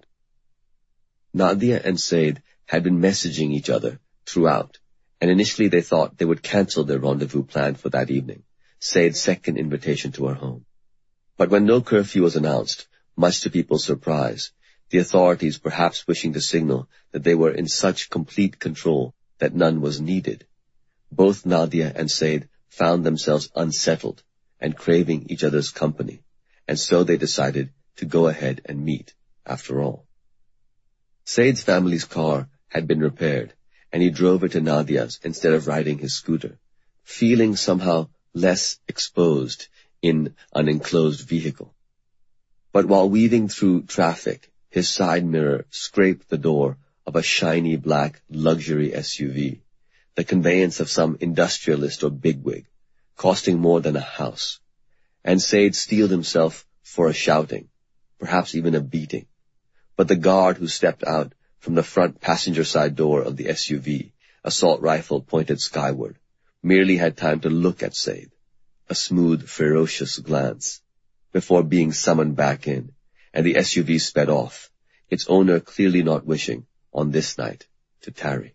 Nadia and Said had been messaging each other throughout, and initially they thought they would cancel their rendezvous planned for that evening, Said's second invitation to her home. But when no curfew was announced, much to people's surprise, the authorities perhaps wishing to signal that they were in such complete control that none was needed, both Nadia and Said found themselves unsettled and craving each other's company, and so they decided to go ahead and meet, after all. Said's family's car had been repaired, and he drove it to Nadia's instead of riding his scooter, feeling somehow less exposed in an enclosed vehicle. But while weaving through traffic, his side mirror scraped the door of a shiny black luxury S U V, the conveyance of some industrialist or bigwig, costing more than a house, and Said steeled himself for a shouting, perhaps even a beating. But the guard who stepped out from the front passenger side door of the S U V, assault rifle pointed skyward, merely had time to look at Said, a smooth, ferocious glance, before being summoned back in, and the S U V sped off, its owner clearly not wishing, on this night, to tarry.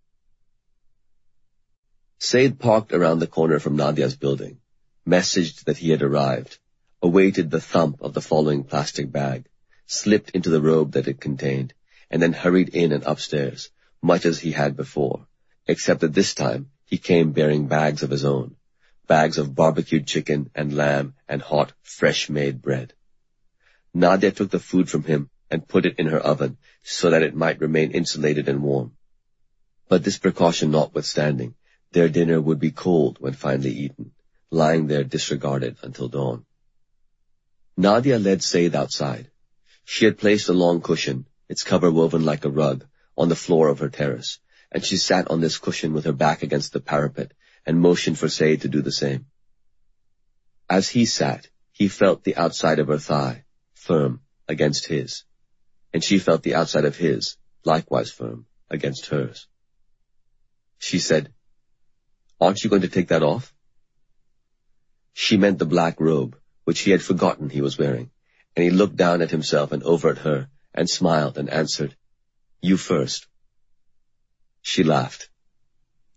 Said parked around the corner from Nadia's building, messaged that he had arrived, awaited the thump of the following plastic bag, slipped into the robe that it contained, and then hurried in and upstairs, much as he had before, except that this time he came bearing bags of his own, bags of barbecued chicken and lamb and hot, fresh-made bread. Nadia took the food from him and put it in her oven so that it might remain insulated and warm. But this precaution notwithstanding, their dinner would be cold when finally eaten, lying there disregarded until dawn. Nadia led Said outside. She had placed a long cushion, its cover woven like a rug, on the floor of her terrace, and she sat on this cushion with her back against the parapet and motioned for Said to do the same. As he sat, he felt the outside of her thigh, firm, against his, and she felt the outside of his, likewise firm, against hers. She said, "Aren't you going to take that off?" She meant the black robe, which he had forgotten he was wearing, and he looked down at himself and over at her, and smiled and answered, "You first." She laughed.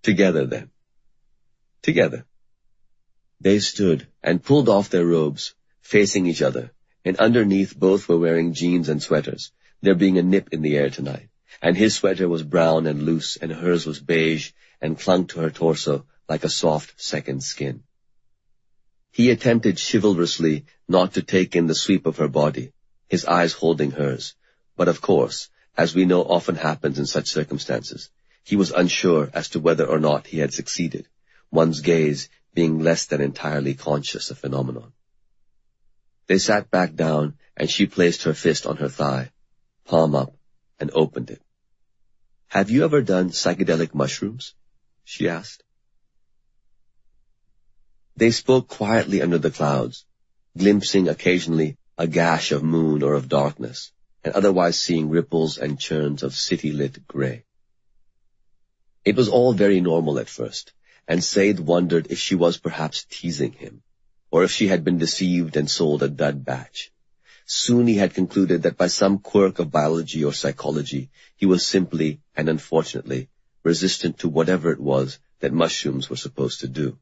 Together then. Together. They stood and pulled off their robes, facing each other, and underneath both were wearing jeans and sweaters, there being a nip in the air tonight, and his sweater was brown and loose, and hers was beige, and clung to her torso like a soft second skin. He attempted chivalrously not to take in the sweep of her body, his eyes holding hers, but of course, as we know often happens in such circumstances, he was unsure as to whether or not he had succeeded, one's gaze being less than entirely conscious of phenomenon. They sat back down, and she placed her fist on her thigh, palm up, and opened it. "Have you ever done psychedelic mushrooms?" she asked. They spoke quietly under the clouds, glimpsing occasionally a gash of moon or of darkness, and otherwise seeing ripples and churns of city-lit gray. It was all very normal at first, and Said wondered if she was perhaps teasing him, or if she had been deceived and sold a dud batch. Soon he had concluded that by some quirk of biology or psychology, he was simply, and unfortunately, resistant to whatever it was that mushrooms were supposed to do.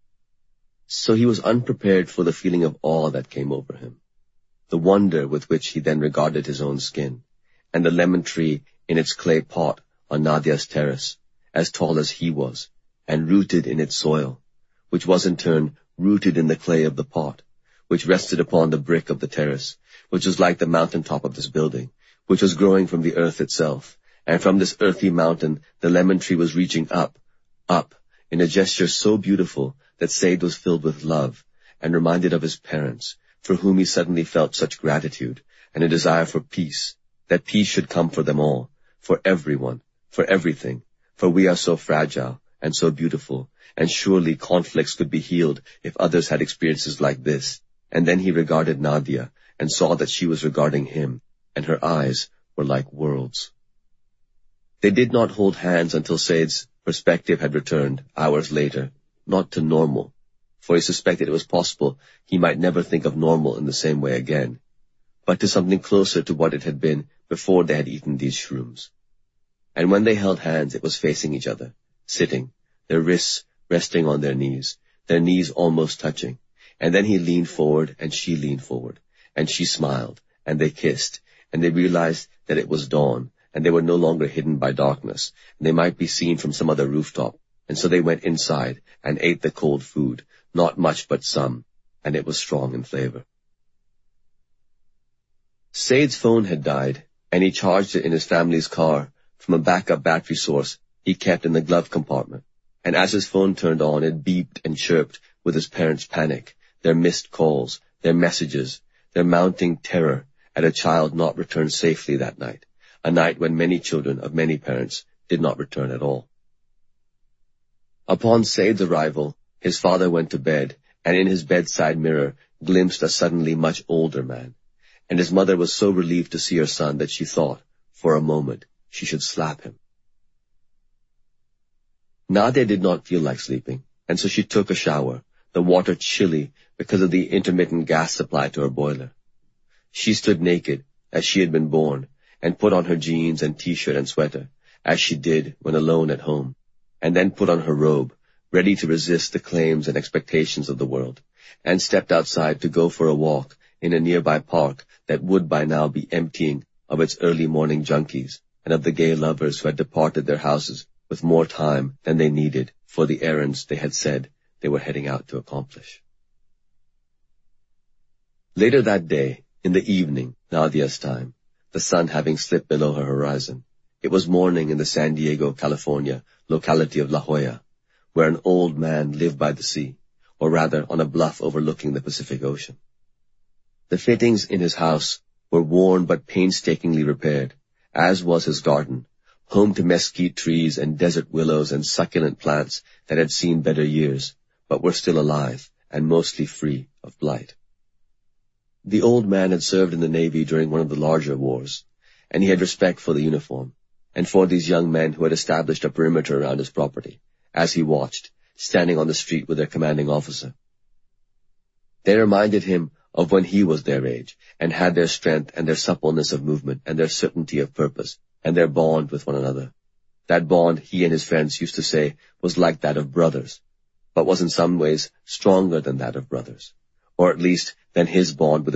So he was unprepared for the feeling of awe that came over him, the wonder with which he then regarded his own skin, and the lemon tree in its clay pot on Nadia's terrace, as tall as he was, and rooted in its soil, which was in turn rooted in the clay of the pot, which rested upon the brick of the terrace, which was like the mountain top of this building, which was growing from the earth itself, and from this earthy mountain the lemon tree was reaching up, up, in a gesture so beautiful that Said was filled with love, and reminded of his parents, for whom he suddenly felt such gratitude, and a desire for peace, that peace should come for them all, for everyone, for everything, for we are so fragile and so beautiful, and surely conflicts could be healed if others had experiences like this. And then he regarded Nadia, and saw that she was regarding him, and her eyes were like worlds. They did not hold hands until Said's perspective had returned, hours later, not to normal, for he suspected it was possible he might never think of normal in the same way again, but to something closer to what it had been before they had eaten these shrooms. And when they held hands, it was facing each other, sitting, their wrists resting on their knees, their knees almost touching, and then he leaned forward and she leaned forward, and she smiled, and they kissed, and they realized that it was dawn, and they were no longer hidden by darkness, and they might be seen from some other rooftop, and so they went inside and ate the cold food, not much but some, and it was strong in flavor. Said's phone had died, and he charged it in his family's car from a backup battery source he kept in the glove compartment, and as his phone turned on, it beeped and chirped with his parents' panic, their missed calls, their messages, their mounting terror at a child not returned safely that night, a night when many children of many parents did not return at all. Upon Said's arrival, his father went to bed, and in his bedside mirror glimpsed a suddenly much older man, and his mother was so relieved to see her son that she thought, for a moment, she should slap him. Nadia did not feel like sleeping, and so she took a shower, the water chilly because of the intermittent gas supply to her boiler. She stood naked, as she had been born, and put on her jeans and t-shirt and sweater, as she did when alone at home, and then put on her robe, ready to resist the claims and expectations of the world, and stepped outside to go for a walk in a nearby park that would by now be emptying of its early morning junkies and of the gay lovers who had departed their houses with more time than they needed for the errands they had said they were heading out to accomplish. Later that day, in the evening, Nadia's time, the sun having slipped below her horizon, it was morning in the San Diego, California, locality of La Jolla, where an old man lived by the sea, or rather on a bluff overlooking the Pacific Ocean. The fittings in his house were worn but painstakingly repaired, as was his garden, home to mesquite trees and desert willows and succulent plants that had seen better years, but were still alive and mostly free of blight. The old man had served in the Navy during one of the larger wars, and he had respect for the uniform, and for these young men who had established a perimeter around his property, as he watched, standing on the street with their commanding officer. They reminded him of when he was their age, and had their strength and their suppleness of movement and their certainty of purpose, and their bond with one another. That bond, he and his friends used to say, was like that of brothers, but was in some ways stronger than that of brothers, or at least than his bond with